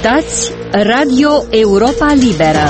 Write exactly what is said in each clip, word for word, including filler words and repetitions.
Ascultați Radio Europa Liberă.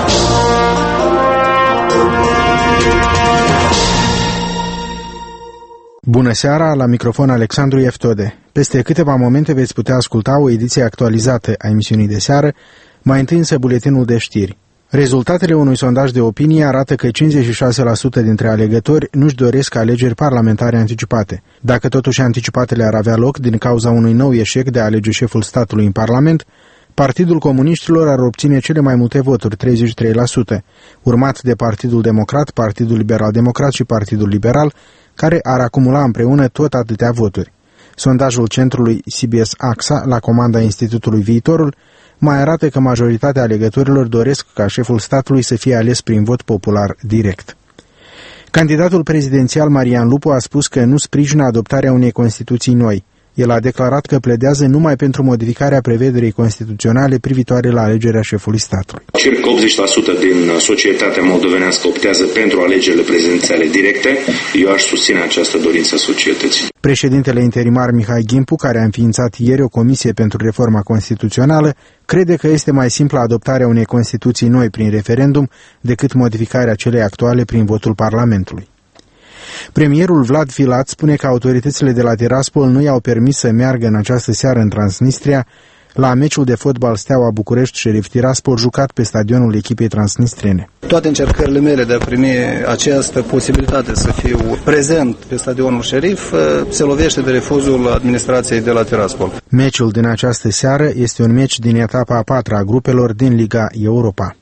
Bună seara, la microfon Alexandru Eftode. Peste câteva momente veți putea asculta o ediție actualizată a emisiunii de seară, mai întâi însă buletinul de știri. Rezultatele unui sondaj de opinie arată că cincizeci și șase la sută dintre alegători nu-și doresc alegeri parlamentare anticipate. Dacă totuși anticipatele ar avea loc din cauza unui nou eșec de a alege șeful statului în Parlament, Partidul Comuniștilor ar obține cele mai multe voturi, treizeci și trei la sută, urmat de Partidul Democrat, Partidul Liberal-Democrat și Partidul Liberal, care ar acumula împreună tot atâtea voturi. Sondajul centrului C B S A X A, la comanda Institutului Viitorul, mai arată că majoritatea alegătorilor doresc ca șeful statului să fie ales prin vot popular direct. Candidatul prezidențial Marian Lupu a spus că nu sprijină adoptarea unei Constituții noi. El a declarat că pledează numai pentru modificarea prevederii constituționale privitoare la alegerea șefului statului. Circa optzeci la sută din societatea moldovenească optează pentru alegerile prezidențiale directe. Eu aș susține această dorință a societății. Președintele interimar Mihai Ghimpu, care a înființat ieri o comisie pentru reforma constituțională, crede că este mai simplă adoptarea unei Constituții noi prin referendum decât modificarea celei actuale prin votul Parlamentului. Premierul Vlad Filat spune că autoritățile de la Tiraspol nu i-au permis să meargă în această seară în Transnistria la meciul de fotbal Steaua București-Șerif Tiraspol jucat pe stadionul echipei transnistrene. Toate încercările mele de a primi această posibilitate să fiu prezent pe stadionul Șerif se lovește de refuzul administrației de la Tiraspol. Meciul din această seară este un meci din etapa a patra a grupelor din Liga Europa.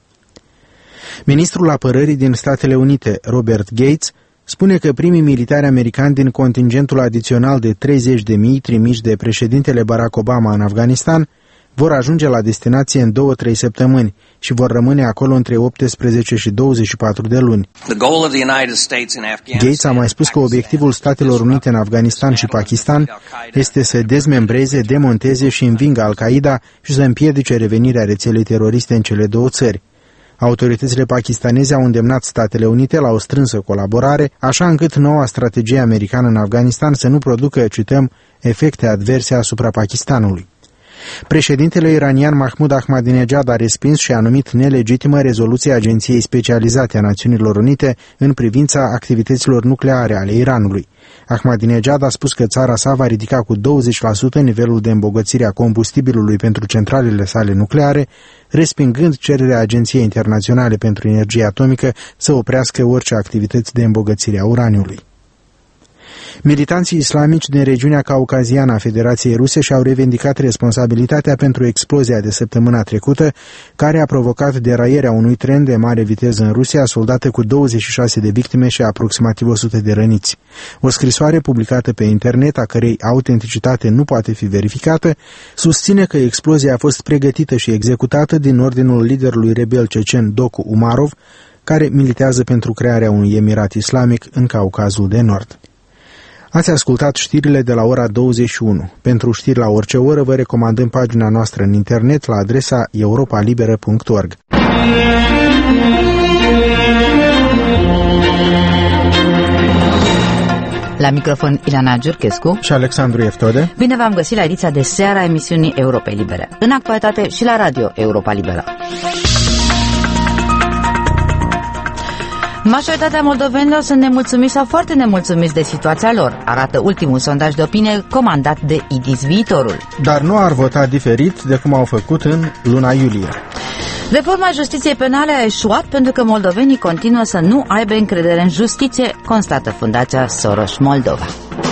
Ministrul Apărării din Statele Unite, Robert Gates, spune că primii militari americani din contingentul adițional de treizeci de mii trimiși de președintele Barack Obama în Afganistan vor ajunge la destinație în două-trei săptămâni și vor rămâne acolo între optsprezece și douăzeci și patru de luni. Gates a mai spus că obiectivul Statelor Unite în Afganistan și Pakistan este să dezmembreze, demonteze și învingă Al-Qaeda și să împiedice revenirea rețelei teroriste în cele două țări. Autoritățile pakistaneze au îndemnat Statele Unite la o strânsă colaborare, așa încât noua strategie americană în Afganistan să nu producă, cităm, efecte adverse asupra Pakistanului. Președintele iranian Mahmoud Ahmadinejad a respins și a numit nelegitimă rezoluția Agenției Specializate a Națiunilor Unite în privința activităților nucleare ale Iranului. Ahmadinejad a spus că țara sa va ridica cu douăzeci la sută nivelul de îmbogățire a combustibilului pentru centralele sale nucleare, respingând cererea Agenției Internaționale pentru Energie Atomică să oprească orice activități de îmbogățire a uraniului. Militanții islamici din regiunea caucaziană a Federației Ruse și-au revendicat responsabilitatea pentru explozia de săptămâna trecută, care a provocat deraierea unui tren de mare viteză în Rusia, soldată cu douăzeci și șase de victime și aproximativ o sută de răniți. O scrisoare publicată pe internet, a cărei autenticitate nu poate fi verificată, susține că explozia a fost pregătită și executată din ordinul liderului rebel cecen Doku Umarov, care militează pentru crearea unui emirat islamic în Caucazul de Nord. Ați ascultat știrile de la ora douăzeci și unu. Pentru știri la orice oră vă recomandăm pagina noastră în internet la adresa europa liberă punct org. La microfon Ilana Giurchescu și Alexandru Eftode. Bine v-am găsit la ediția de seara a emisiunii Europei Libere. În actualitate și la Radio Europa Liberă. Majoritatea moldovenilor sunt nemulțumiți sau foarte nemulțumiți de situația lor, arată ultimul sondaj de opinie comandat de I D I S Viitorul. Dar nu ar vota diferit de cum au făcut în luna iulie. Reforma justiției penale a eșuat pentru că moldovenii continuă să nu aibă încredere în justiție, constată Fundația Soros Moldova.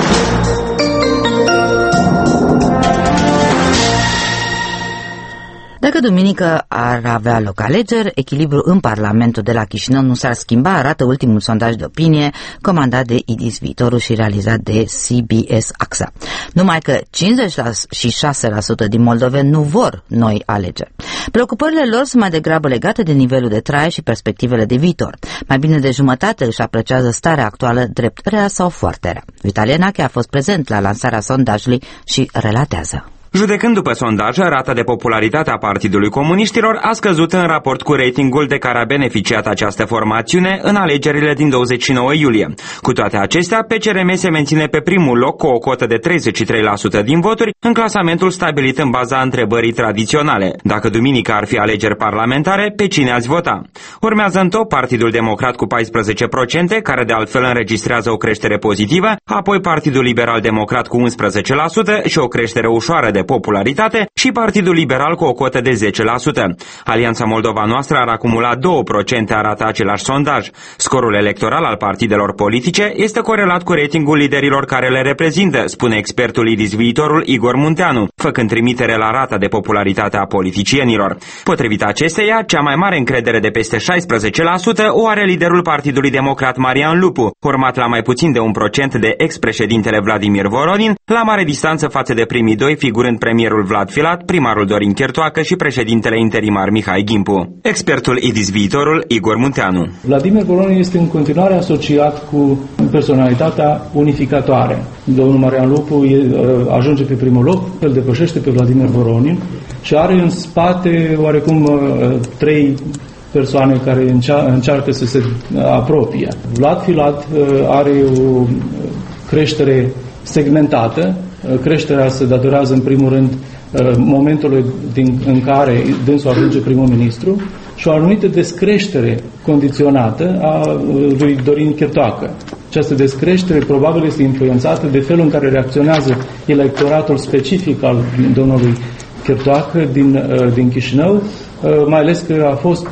Dacă duminică ar avea loc alegeri, echilibru în Parlamentul de la Chișinău nu s-ar schimba, arată ultimul sondaj de opinie comandat de I D I S Viitorul și realizat de C B S A X A. Numai că cincizeci și șase la sută din moldoveni nu vor noi alegeri. Preocupările lor sunt mai degrabă legate de nivelul de trai și perspectivele de viitor. Mai bine de jumătate își apreciază starea actuală drept rea sau foarte rea. Vitalie Nache a fost prezent la lansarea sondajului și relatează. Judecând după sondaj, rata de popularitate a Partidului Comuniștilor a scăzut în raport cu ratingul de care a beneficiat această formațiune în alegerile din douăzeci și nouă iulie. Cu toate acestea, P C R M se menține pe primul loc cu o cotă de treizeci și trei la sută din voturi în clasamentul stabilit în baza întrebării tradiționale. Dacă duminică ar fi alegeri parlamentare, pe cine ați vota? Urmează în top Partidul Democrat cu paisprezece la sută, care de altfel înregistrează o creștere pozitivă, apoi Partidul Liberal Democrat cu unsprezece la sută și o creștere ușoară de popularitate și Partidul Liberal cu o cotă de zece la sută. Alianța Moldova Noastră ar acumula doi la sută, arată același sondaj. Scorul electoral al partidelor politice este corelat cu ratingul liderilor care le reprezintă, spune expertul I D I S Viitorul Igor Munteanu, făcând trimitere la rata de popularitate a politicienilor. Potrivit acesteia, cea mai mare încredere de peste șaisprezece la sută o are liderul Partidului Democrat Marian Lupu, urmat la mai puțin de un procent de ex-președintele Vladimir Voronin, la mare distanță față de primii doi figurând premierul Vlad Filat, primarul Dorin Chertoacă și președintele interimar Mihai Gimpu. Expertul I D I S Viitorul Igor Munteanu. Vladimir Voronin este în continuare asociat cu personalitatea unificatoare. Domnul Marian Lupu ajunge pe primul loc, îl depășește pe Vladimir Voronin și are în spate oarecum trei persoane care încearcă să se apropie. Vlad Filat are o creștere segmentată. Creșterea se datorează în primul rând momentului din, în care dânsul ajunge primul ministru și o anumită descreștere condiționată a lui Dorin Chertoacă. Această descreștere probabil este influențată de felul în care reacționează electoratul specific al domnului Chertoacă din, din Chișinău, mai ales că a fost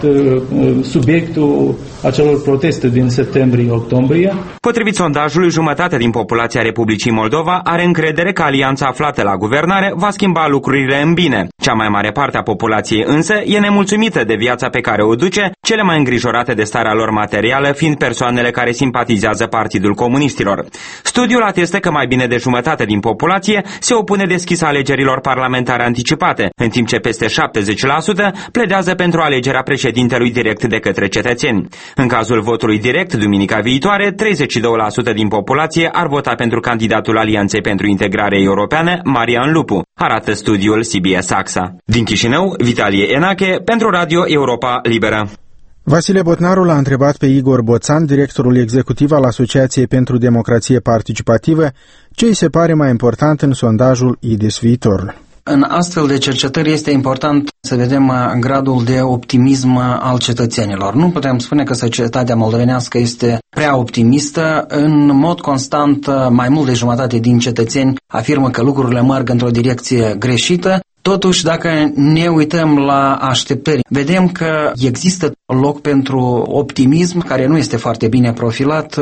subiectul acelor proteste din septembrie-octombrie. Potrivit sondajului, jumătate din populația Republicii Moldova are încredere că alianța aflată la guvernare va schimba lucrurile în bine. Cea mai mare parte a populației însă e nemulțumită de viața pe care o duce, cele mai îngrijorate de starea lor materială fiind persoanele care simpatizează Partidul Comuniștilor. Studiul atestă că mai bine de jumătate din populație se opune deschis alegerilor parlamentare anticipate, în timp ce peste șaptezeci la sută pledează pentru alegerea președintelui direct de către cetățeni. În cazul votului direct, duminica viitoare, treizeci și doi la sută din populație ar vota pentru candidatul Alianței pentru Integrare Europeană, Marian Lupu, arată studiul C B S AXA. Din Chișinău, Vitalie Enache, pentru Radio Europa Liberă. Vasile Botnaru l-a întrebat pe Igor Boțan, directorul executiv al Asociației pentru Democrație Participativă, ce îi se pare mai important în sondajul I D I S Viitorul. În astfel de cercetări este important să vedem gradul de optimism al cetățenilor. Nu putem spune că societatea moldovenească este prea optimistă. În mod constant, mai mult de jumătate din cetățeni afirmă că lucrurile merg într-o direcție greșită. Totuși, dacă ne uităm la așteptări, vedem că există loc pentru optimism, care nu este foarte bine profilat.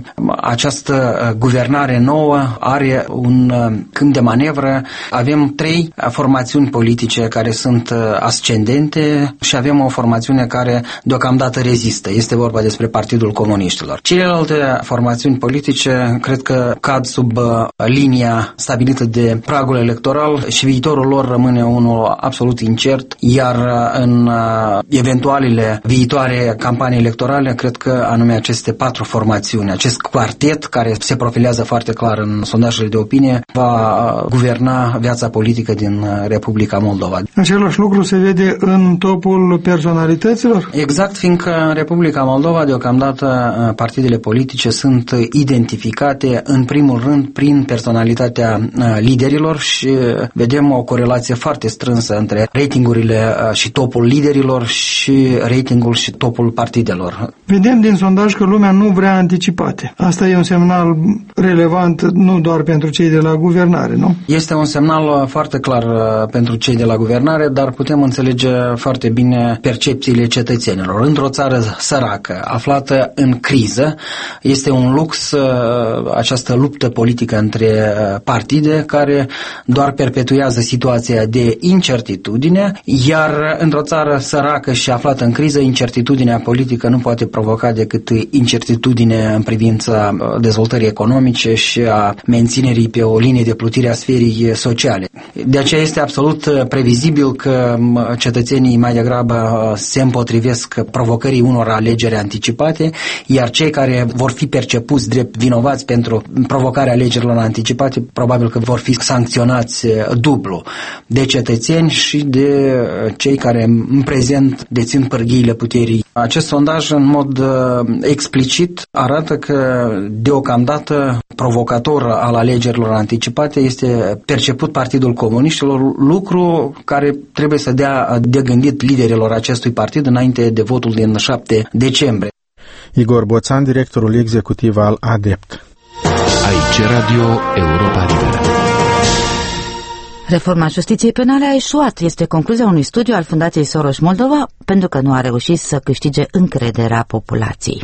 Această guvernare nouă are un câmp de manevră. Avem trei formațiuni politice care sunt ascendente și avem o formațiune care deocamdată rezistă. Este vorba despre Partidul Comuniștilor. Celelalte formațiuni politice cred că cad sub linia stabilită de pragul electoral și viitorul lor rămâne unul absolut incert, iar în eventualele viitoare campanii electorale, cred că anume aceste patru formațiuni, acest quartet care se profilează foarte clar în sondajele de opinie, va guverna viața politică din Republica Moldova. Același lucru se vede în topul personalităților? Exact, fiindcă în Republica Moldova, deocamdată, partidele politice sunt identificate în primul rând prin personalitatea liderilor și vedem o corelație foarte strânsă între ratingurile și topul liderilor și ratingul și topul partidelor. Vedem din sondaj că lumea nu vrea anticipate. Asta e un semnal relevant nu doar pentru cei de la guvernare, nu? Este un semnal foarte clar pentru cei de la guvernare, dar putem înțelege foarte bine percepțiile cetățenilor. Într-o țară săracă, aflată în criză, este un lux această luptă politică între partide care doar perpetuează situația de incertitudine, iar într-o țară săracă și aflată în criză, incertitudinea politică nu poate provoca decât incertitudine în privința dezvoltării economice și a menținerii pe o linie de plutire a sferii sociale. De aceea este absolut previzibil că cetățenii mai degrabă se împotrivesc provocării unor alegeri anticipate, iar cei care vor fi percepuți drept vinovați pentru provocarea alegerilor anticipate probabil că vor fi sancționați dublu de cetățeni și de cei care în prezent dețin pârghiile puterii. Acest sondaj în mod explicit arată că deocamdată provocator al alegerilor anticipate este perceput Partidul Comuniștilor, lucru care trebuie să dea de gândit liderilor acestui partid înainte de votul din șapte decembrie. Igor Boțan, directorul executiv al ADEPT. Aici Radio Europa Liberă. Reforma justiției penale a eșuat, este concluzia unui studiu al Fundației Soros Moldova, pentru că nu a reușit să câștige încrederea populației.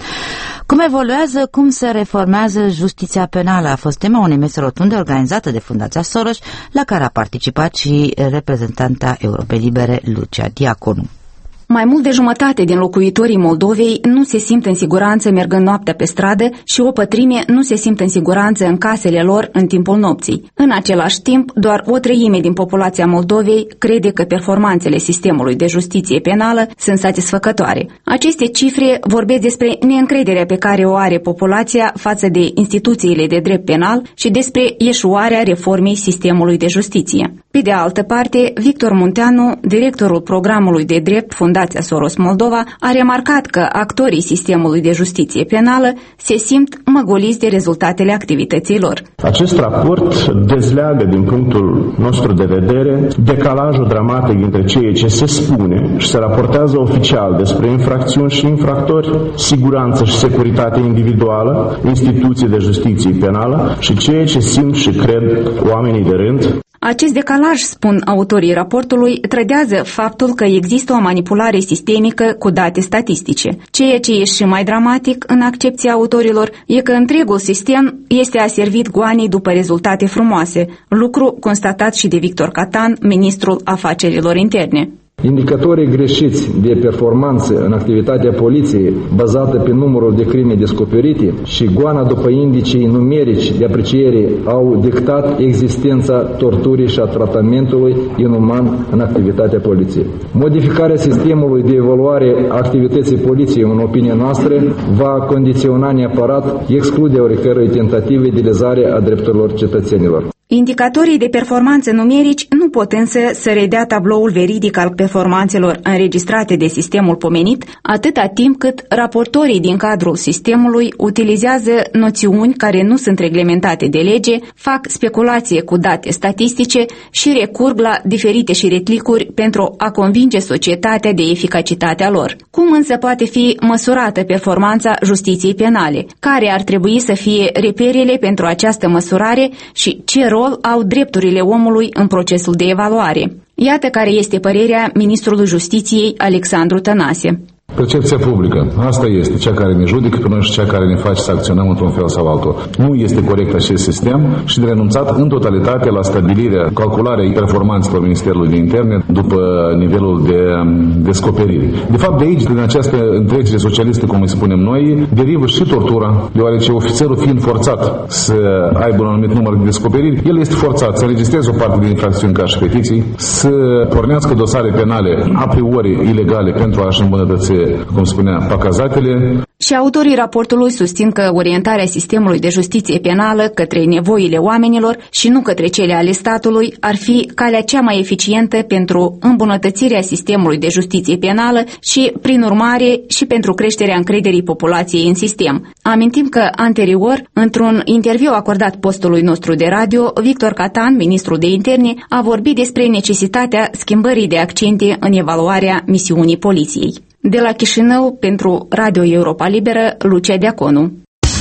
Cum evoluează, cum se reformează justiția penală a fost tema unei mese rotunde organizată de Fundația Soros, la care a participat și reprezentanta Europei Libere, Lucia Diaconu. Mai mult de jumătate din locuitorii Moldovei nu se simt în siguranță mergând noaptea pe stradă și o pătrime nu se simt în siguranță în casele lor în timpul nopții. În același timp, doar o treime din populația Moldovei crede că performanțele sistemului de justiție penală sunt satisfăcătoare. Aceste cifre vorbesc despre neîncrederea pe care o are populația față de instituțiile de drept penal și despre eșuarea reformei sistemului de justiție. Pe de altă parte, Victor Munteanu, directorul programului de drept Fundația Soros Moldova, a remarcat că actorii sistemului de justiție penală se simt măgoliți de rezultatele activității lor. Acest raport dezleagă din punctul nostru de vedere decalajul dramatic între ceea ce se spune și se raportează oficial despre infracțiuni și infractori, siguranță și securitate individuală, instituții de justiție penală și ceea ce simt și cred oamenii de rând. Acest decalaj, spun autorii raportului, trădează faptul că există o manipulare sistemică cu date statistice. Ceea ce e și mai dramatic în accepția autorilor e că întregul sistem este aservit goanei după rezultate frumoase, lucru constatat și de Victor Catan, ministrul afacerilor interne. Indicatorii greșiți de performanță în activitatea poliției, bazată pe numărul de crime descoperite și goana după indicii numerici de apreciere, au dictat existența torturii și a tratamentului inuman în activitatea poliției. Modificarea sistemului de evaluare a activității poliției, în opinia noastră, va condiționa neapărat excluderea oricărei tentative de lezare a drepturilor cetățenilor. Indicatorii de performanță numerici nu pot însă să redea tabloul veridic al performanțelor înregistrate de sistemul pomenit, atâta timp cât raportorii din cadrul sistemului utilizează noțiuni care nu sunt reglementate de lege, fac speculație cu date statistice și recurg la diferite șiretlicuri pentru a convinge societatea de eficacitatea lor. Cum însă poate fi măsurată performanța justiției penale? Care ar trebui să fie reperele pentru această măsurare și ce rol au drepturile omului în procesul de evaluare? Iată care este părerea ministrului Justiției, Alexandru Tănase. Percepția publică, asta este cea care ne judecă pe noi și cea care ne face să acționăm într-un fel sau altul. Nu este corect acest sistem și de renunțat în totalitate la stabilirea, calcularea performanțelor Ministerului de Interne după nivelul de descoperire. De fapt, de aici, din această întrecere socialistă, cum îi spunem noi, derivă și tortura, deoarece ofițerul fiind forțat să aibă un anumit număr de descoperiri, el este forțat să înregistreze o parte din infracțiuni ca și petiții, să pornească dosare penale a priori ilegale pentru a-și îmbunătăți, cum spunea, pacazatele. Și autorii raportului susțin că orientarea sistemului de justiție penală către nevoile oamenilor și nu către cele ale statului ar fi calea cea mai eficientă pentru îmbunătățirea sistemului de justiție penală și, prin urmare, și pentru creșterea încrederii populației în sistem. Amintim că, anterior, într-un interviu acordat postului nostru de radio, Victor Catan, ministrul de interne, a vorbit despre necesitatea schimbării de accente în evaluarea misiunii poliției. De la Chișinău, pentru Radio Europa Liberă, Lucia Diaconu.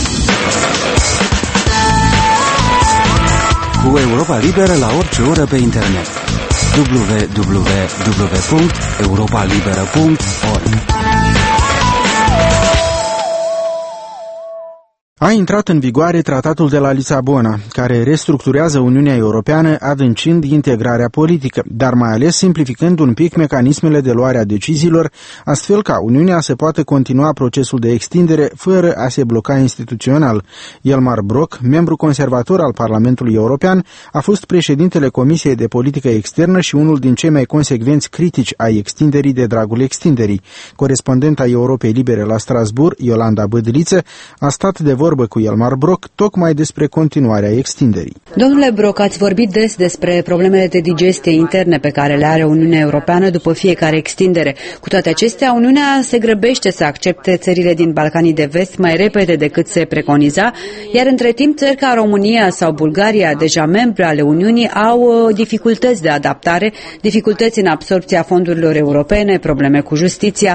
Cu Europa Liberă la orice oră pe internet. w w w punct europa liberă punct org A intrat în vigoare tratatul de la Lisabona, care restructurează Uniunea Europeană adâncind integrarea politică, dar mai ales simplificând un pic mecanismele de luare a deciziilor, astfel ca Uniunea să poată continua procesul de extindere fără a se bloca instituțional. Elmar Brok, membru conservator al Parlamentului European, a fost președintele Comisiei de Politică Externă și unul din cei mai consecvenți critici ai extinderii de dragul extinderii. Corespondenta Europei Libere la Strasbourg, Iolanda Bădiliță, a stat de vorbă cu Elmar Brok tocmai despre continuarea extinderii. Domnule Brok, ați vorbit des despre problemele de digestie interne pe care le are Uniunea Europeană după fiecare extindere. Cu toate acestea, Uniunea se grăbește să accepte țările din Balcanii de Vest mai repede decât se preconiza, iar între timp țări ca România sau Bulgaria, deja membre ale Uniunii, au dificultăți de adaptare, dificultăți în absorbția fondurilor europene, probleme cu justiția.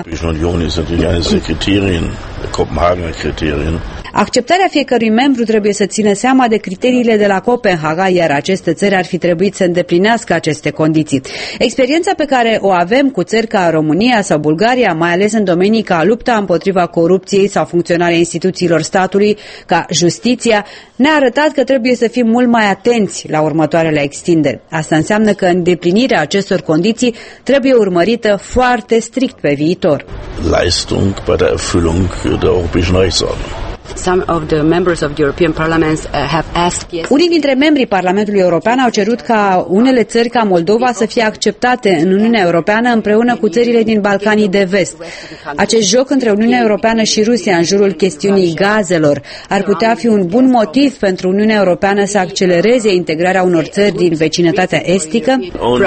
Acceptarea fiecărui membru trebuie să țină seama de criteriile de la Copenhaga, iar aceste țări ar fi trebuit să îndeplinească aceste condiții. Experiența pe care o avem cu țări ca România sau Bulgaria, mai ales în domenii ca lupta împotriva corupției sau funcționarea instituțiilor statului, ca justiția, ne-a arătat că trebuie să fim mult mai atenți la următoarele extinderi. Asta înseamnă că îndeplinirea acestor condiții trebuie urmărită foarte strict pe viitor. Leistung bei der Erfüllung der europäischen Rechtsordnung. Some of the members of the European Parliament have asked. Unii dintre membrii Parlamentului European au cerut ca unele țări ca Moldova să fie acceptate în Uniunea Europeană împreună cu țările din Balcanii de Vest. Acest joc între Uniunea Europeană și Rusia în jurul chestiunii gazelor ar putea fi un bun motiv pentru Uniunea Europeană să accelereze integrarea unor țări din vecinătatea estică.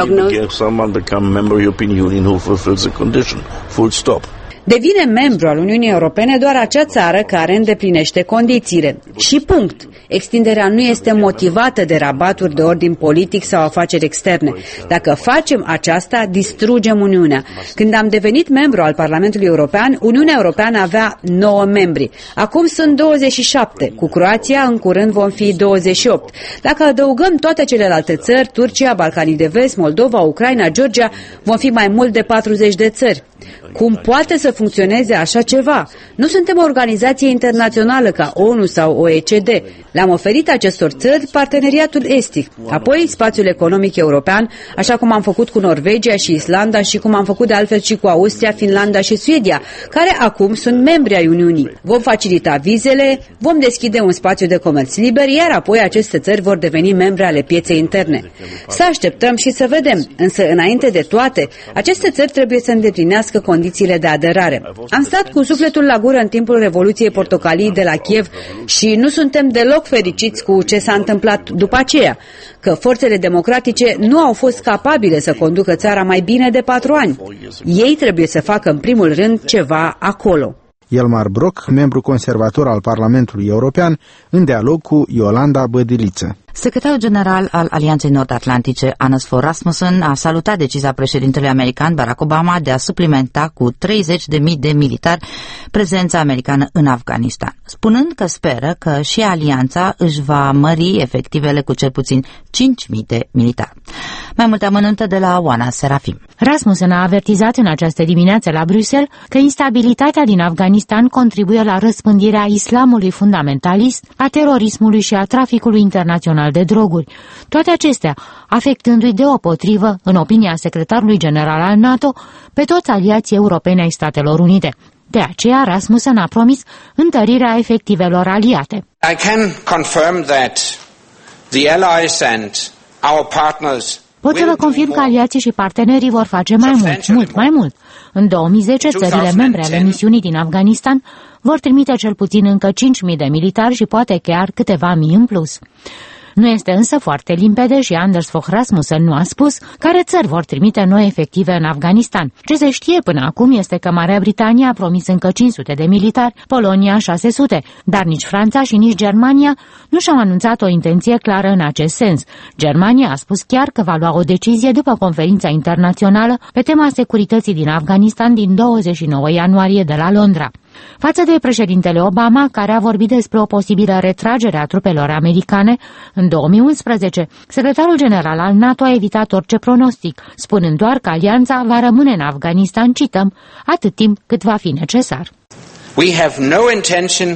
Devine membru al Uniunii Europene doar acea țară care îndeplinește condițiile. Și punct. Extinderea nu este motivată de rabaturi de ordin politic sau afaceri externe. Dacă facem aceasta, distrugem Uniunea. Când am devenit membru al Parlamentului European, Uniunea Europeană avea nouă membri. Acum sunt douăzeci și șapte. Cu Croația, în curând, vom fi douăzeci și opt. Dacă adăugăm toate celelalte țări, Turcia, Balcanii de Vest, Moldova, Ucraina, Georgia, vom fi mai mult de patruzeci de țări. Cum poate să funcționeze așa ceva? Nu suntem o organizație internațională ca ONU sau O E C D. Le-am oferit acestor țări parteneriatul estic, apoi spațiul economic european, așa cum am făcut cu Norvegia și Islanda și cum am făcut de altfel și cu Austria, Finlanda și Suedia, care acum sunt membri ai Uniunii. Vom facilita vizele, vom deschide un spațiu de comerț liber, iar apoi aceste țări vor deveni membre ale pieței interne. Să așteptăm și să vedem, însă înainte de toate, aceste țări trebuie să îndeplinească condițiile de aderare. Am stat cu sufletul la gură în timpul Revoluției Portocalii de la Kiev și nu suntem deloc fericiți cu ce s-a întâmplat după aceea, că forțele democratice nu au fost capabile să conducă țara mai bine de patru ani. Ei trebuie să facă în primul rând ceva acolo. Elmar Brok, membru conservator al Parlamentului European, în dialog cu Iolanda Bădiliță. Secretarul general al Alianței Nord-Atlantice, Anders Fogh Rasmussen, a salutat decizia președintelui american Barack Obama de a suplimenta cu treizeci de mii de militari prezența americană în Afganistan, spunând că speră că și alianța își va mări efectivele cu cel puțin cinci mii de militari. Mai multe amănunte de la Oana Serafim. Rasmussen a avertizat în această dimineață la Bruxelles că instabilitatea din Afganistan contribuie la răspândirea islamului fundamentalist, a terorismului și a traficului internațional de droguri. Toate acestea afectându-i deopotrivă, în opinia secretarului general al NATO, pe toți aliații europeni ai Statelor Unite. De aceea, Rasmussen a promis întărirea efectivelor aliate. I can confirm that the allies and our partners Pot să vă confirm că aliații și partenerii vor face mai mult, mult mai mult. În două mii zece, țările membre ale misiunii din Afganistan vor trimite cel puțin încă cinci mii de militari și poate chiar câteva mii în plus. Nu este însă foarte limpede și Anders Fogh Rasmussen nu a spus care țări vor trimite noi efective în Afganistan. Ce se știe până acum este că Marea Britanie a promis încă cinci sute de militari, Polonia șase sute, dar nici Franța și nici Germania nu și-au anunțat o intenție clară în acest sens. Germania a spus chiar că va lua o decizie după conferința internațională pe tema securității din Afganistan din douăzeci și nouă ianuarie de la Londra. Față de președintele Obama, care a vorbit despre o posibilă retragere a trupelor americane, în două mii unsprezece, secretarul general al NATO a evitat orice pronostic, spunând doar că alianța va rămâne în Afganistan, cităm, atât timp cât va fi necesar. We have no intention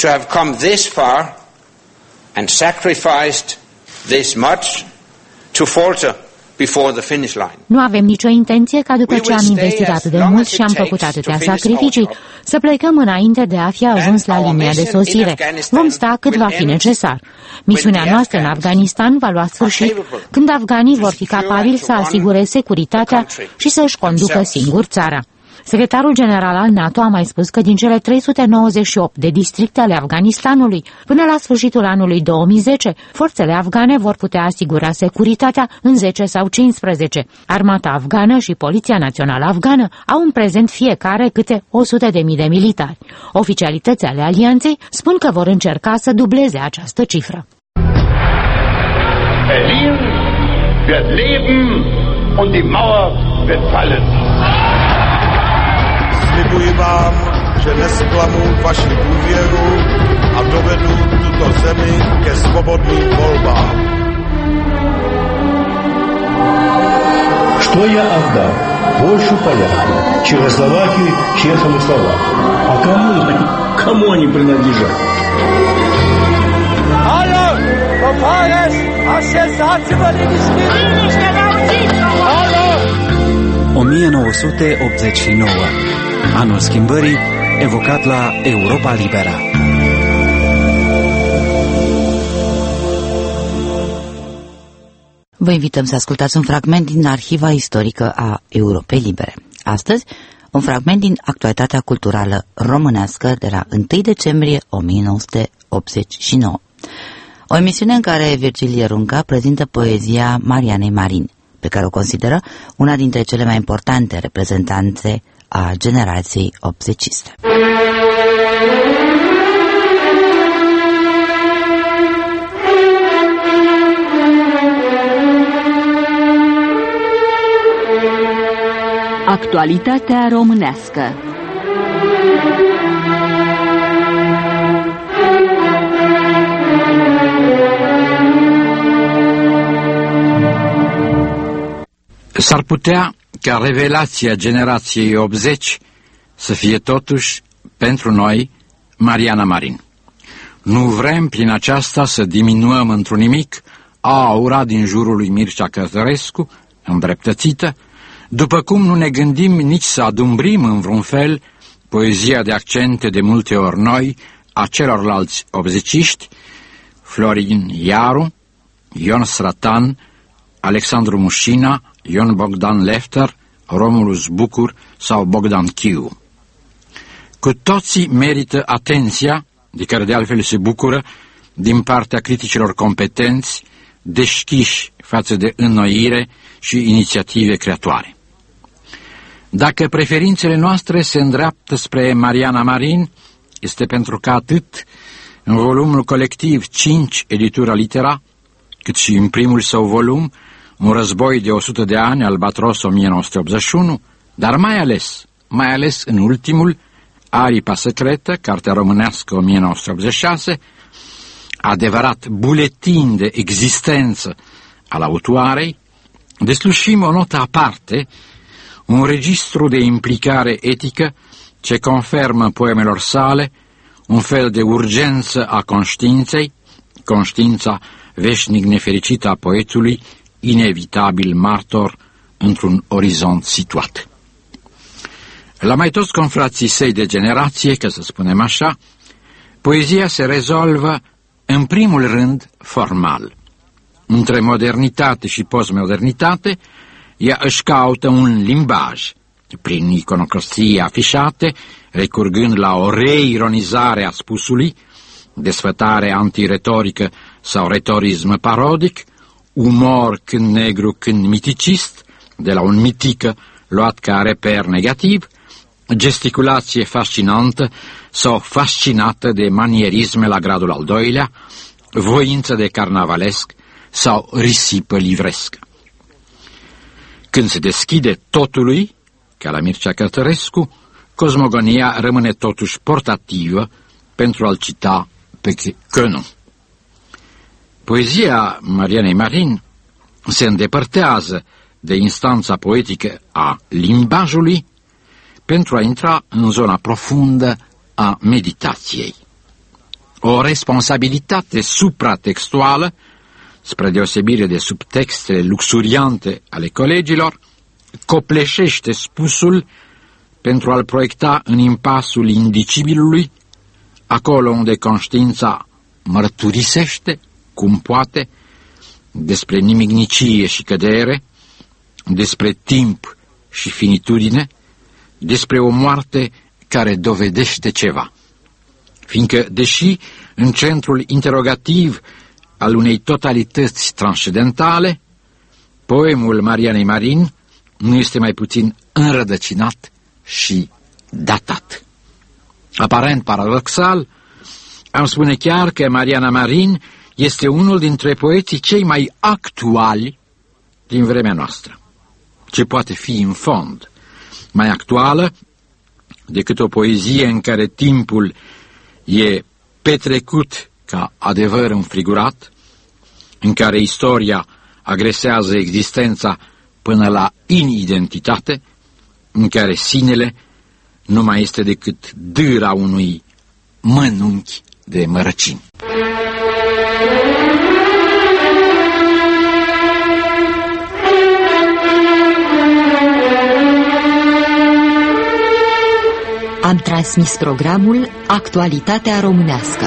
to have come this far and sacrificed this much to falter before the finish line. Nu avem nicio intenție ca după ce am investit atât de mult și am făcut atâtea sacrificii să plecăm înainte de a fi ajuns la linia de sosire. Vom sta cât va fi necesar. Misiunea noastră în Afganistan va lua sfârșit când afganii vor fi capabili să asigure securitatea și să își conducă singur țara. Secretarul general al NATO a mai spus că din cele trei sute nouăzeci și opt de districte ale Afganistanului, până la sfârșitul anului două mii zece, forțele afgane vor putea asigura securitatea în zece sau cincisprezece. Armata afgană și Poliția Națională Afgană au în prezent fiecare câte o sută de mii de militari. Oficialitățile ale alianței spun că vor încerca să dubleze această cifră. Berlin wird leben und die Mauer wird fallen. Slibuji vám, že nesklamu vaši důvěru a dovedu tuto zemi ke svobodným volbám. Что я отдам? Польшу, поляку, Чехословакию, чехам и словакам. А кому, кому они принадлежат? Hallo, verfahren, așezați-vă liniștit! Hallo! o mie nouă sute optzeci și nouă. Anul schimbării, evocat la Europa Libera. Vă invităm să ascultați un fragment din arhiva istorică a Europei Libere. Astăzi, un fragment din actualitatea culturală românească de la întâi decembrie o mie nouă sute optzeci și nouă. O emisiune în care Virgilie Runca prezintă poezia Marianei Marin, pe care o consideră una dintre cele mai importante reprezentanțe a generației optzeciste. Actualitatea românească. S-ar putea ca revelația generației optzeci să fie totuși, pentru noi, Mariana Marin. Nu vrem prin aceasta să diminuăm într-un nimic aura din jurul lui Mircea Cărtărescu, îndreptățită, după cum nu ne gândim nici să adumbrim în vreun fel poezia de accente de multe ori noi a celorlalți opzeciști, Florin Iaru, Ion Sratan, Alexandru Mușina, Ion Bogdan Lefter, Romulus Bucur sau Bogdan Chiu. Cu toții merită atenția, de care de altfel se bucură, din partea criticilor competenți, deschiși față de înnoire și inițiative creatoare. Dacă preferințele noastre se îndreaptă spre Mariana Marin, este pentru că atât în volumul colectiv cinci Editura Litera, cât și în primul său volum, Un război de o sută de ani, Albatros o mie nouă sute optzeci și unu, dar mai ales, mai ales în ultimul, Aripa secretă, cartea românească o mie nouă sute optzeci și șase, adevărat buletin de existență al autoarei, deslușim o notă aparte, un registru de implicare etică ce confirmă poemelor sale un fel de urgență a conștiinței, conștiința veșnic nefericită a poetului, inevitabil martor într-un orizont situat. La mai toți confrații săi de generație, ca să spunem așa, poezia se rezolvă în primul rând formal. Între modernitate și postmodernitate, ea își caută un limbaj, prin iconoclastii afișate, recurgând la o reironizare a spusului, desfătare antiretorică sau retorism parodic, umor când negru, când miticist, de la un mitică luat ca reper negativ, gesticulație fascinantă sau fascinată de manierisme la gradul al doilea, voință de carnavalesc sau risipă livrescă. Când se deschide totului, ca la Mircea Cărtărescu, cosmogonia rămâne totuși portativă pentru a-l cita pe Quenon. Poezia Marianei Marin se îndepărtează de instanța poetică a limbajului pentru a intra în zona profundă a meditației. o responsabilitate supratextuală, spre deosebire de subtextele luxuriante ale colegilor, copleșește spusul pentru a-l proiecta în impasul indicibilului, acolo unde conștiința mărturisește, cum poate, despre nimicnicie și cădere, despre timp și finitudine, despre o moarte care dovedește ceva. Fiindcă, deși în centrul interogativ al unei totalități transcendentale, poemul Marianei Marin nu este mai puțin înrădăcinat și datat. Aparent paradoxal, am spune chiar că Mariana Marin este unul dintre poeții cei mai actuali din vremea noastră. Ce poate fi, în fond, mai actuală decât o poezie în care timpul e petrecut ca adevăr înfrigurat, în care istoria agresează existența până la inidentitate, în care sinele nu mai este decât dâra unui mănunchi de mărăcini. Am transmis programul Actualitatea Românească.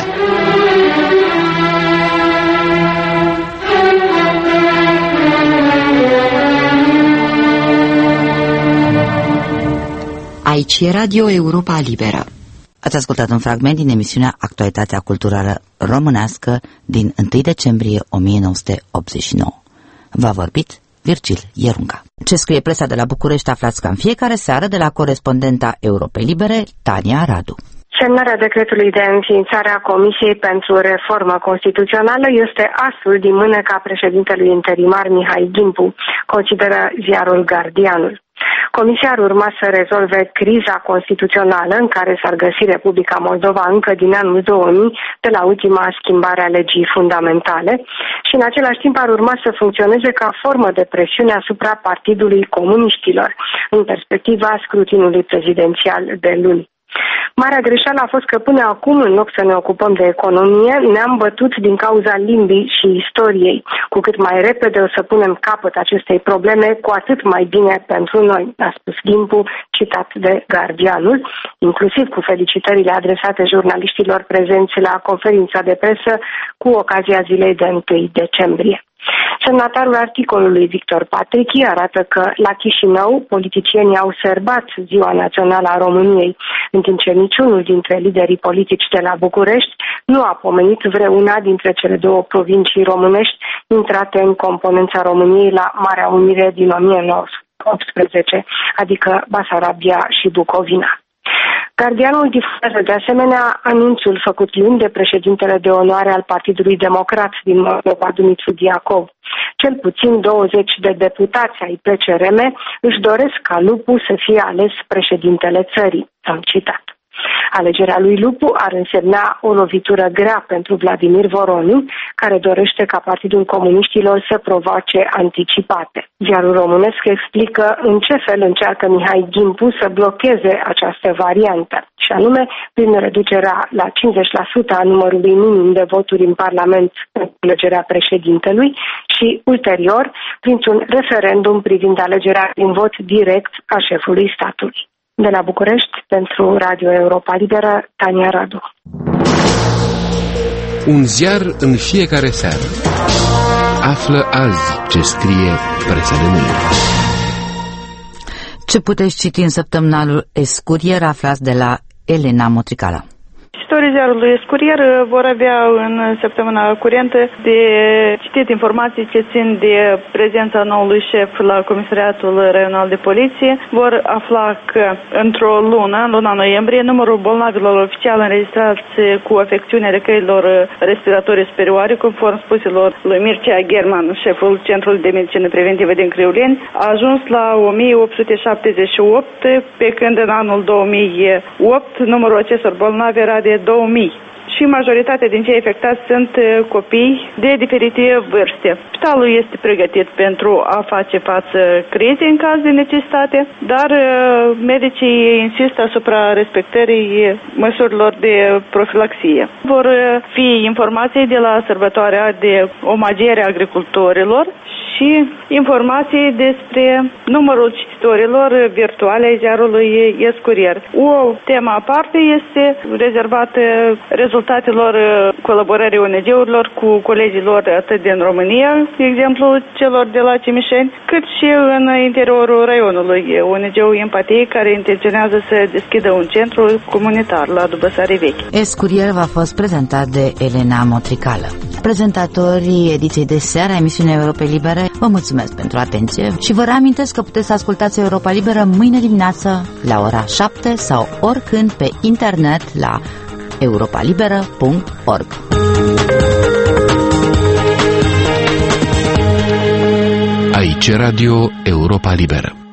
Aici e Radio Europa Liberă. Ați ascultat un fragment din emisiunea Actualitatea Culturală Românească din întâi decembrie o mie nouă sute optzeci și nouă. V-a vorbit Virgil Ierunca. Ce scrie presa de la București aflați ca în fiecare seară de la corespondenta Europei Libere, Tania Radu. Semnarea decretului de înființare a Comisiei pentru Reformă Constituțională este asul din mâneca președintelui interimar Mihai Gimpu, consideră ziarul Guardianul. Comisia ar urma să rezolve criza constituțională în care s-ar găsi Republica Moldova încă din anul două mii, de la ultima schimbare a legii fundamentale, și în același timp ar urma să funcționeze ca formă de presiune asupra Partidului Comuniștilor, în perspectiva scrutinului prezidențial de luni. Marea greșeală a fost că până acum, în loc să ne ocupăm de economie, ne-am bătut din cauza limbii și istoriei. Cu cât mai repede o să punem capăt acestei probleme, cu atât mai bine pentru noi, a spus Gimpu, citat de Guardianul, inclusiv cu felicitările adresate jurnaliștilor prezenți la conferința de presă cu ocazia zilei de întâi decembrie. Semnatarul articolului Victor Patrichi arată că la Chișinău politicienii au sărbat Ziua Națională a României, în timp ce niciunul dintre liderii politici de la București nu a pomenit vreuna dintre cele două provincii românești intrate în componența României la Marea Unire din o mie nouă sute optsprezece, adică Basarabia și Bucovina. Guardianul difuzează de asemenea anunțul făcut luni de președintele de onoare al Partidului Democrat din Moldova, Dumitru Diacov. Cel puțin douăzeci de deputați ai P C R M își doresc ca Lupu să fie ales președintele țării. Am citat. Alegerea lui Lupu ar însemna o lovitură grea pentru Vladimir Voronin, care dorește ca Partidul Comuniștilor să provoace anticipate. Ziarul românesc explică în ce fel încearcă Mihai Gimpu să blocheze această variantă, și anume prin reducerea la cincizeci la sută a numărului minim de voturi în Parlament pentru alegerea președintelui și, ulterior, printr-un referendum privind alegerea prin vot direct a șefului statului. De la București, pentru Radio Europa Liberă, Tania Radu. Un ziar în fiecare seară. Află azi ce scrie presa de mâine. Ce puteți citi în săptămânalul Escurier aflați de la Elena Motricala? Cititorii ziarului Escurier vor avea în săptămâna curentă de citit informații ce țin de prezența noului șef la Comisariatul Raional de Poliție. Vor afla că într-o lună, în luna noiembrie, numărul bolnavilor oficial înregistrați cu afecțiunile căilor respiratorii superioare, conform spuselor lui Mircea German, șeful Centrului de Medicină Preventivă din Criuleni, a ajuns la o mie opt sute șaptezeci și opt, pe când în anul două mii opt numărul acestor bolnavi era de două mii și majoritatea din cei afectați sunt copii de diferite vârste. Spitalul este pregătit pentru a face față crizei în caz de necesitate, dar medicii insistă asupra respectării măsurilor de profilaxie. Vor fi informații de la sărbătoarea de omagiere a agricultorilor și informații despre numărul cititorilor virtuale ai ziarului Escurier. O temă aparte este rezervată rezultatelor colaborării O N G-urilor cu colegilor atât din România, de exemplu celor de la Cimișeni, cât și în interiorul raionului O N G-ul Empatie, care intenționează să deschidă un centru comunitar la Dubăsare Vechi. Escurier v-a fost prezentat de Elena Motricală. Prezentatorii ediției de seară a emisiunii Europa Libere vă mulțumesc pentru atenție și vă reamintesc că puteți să ascultați Europa Liberă mâine dimineață la ora șapte sau oricând pe internet la europa liberă punct org. Aici Radio Europa Liberă.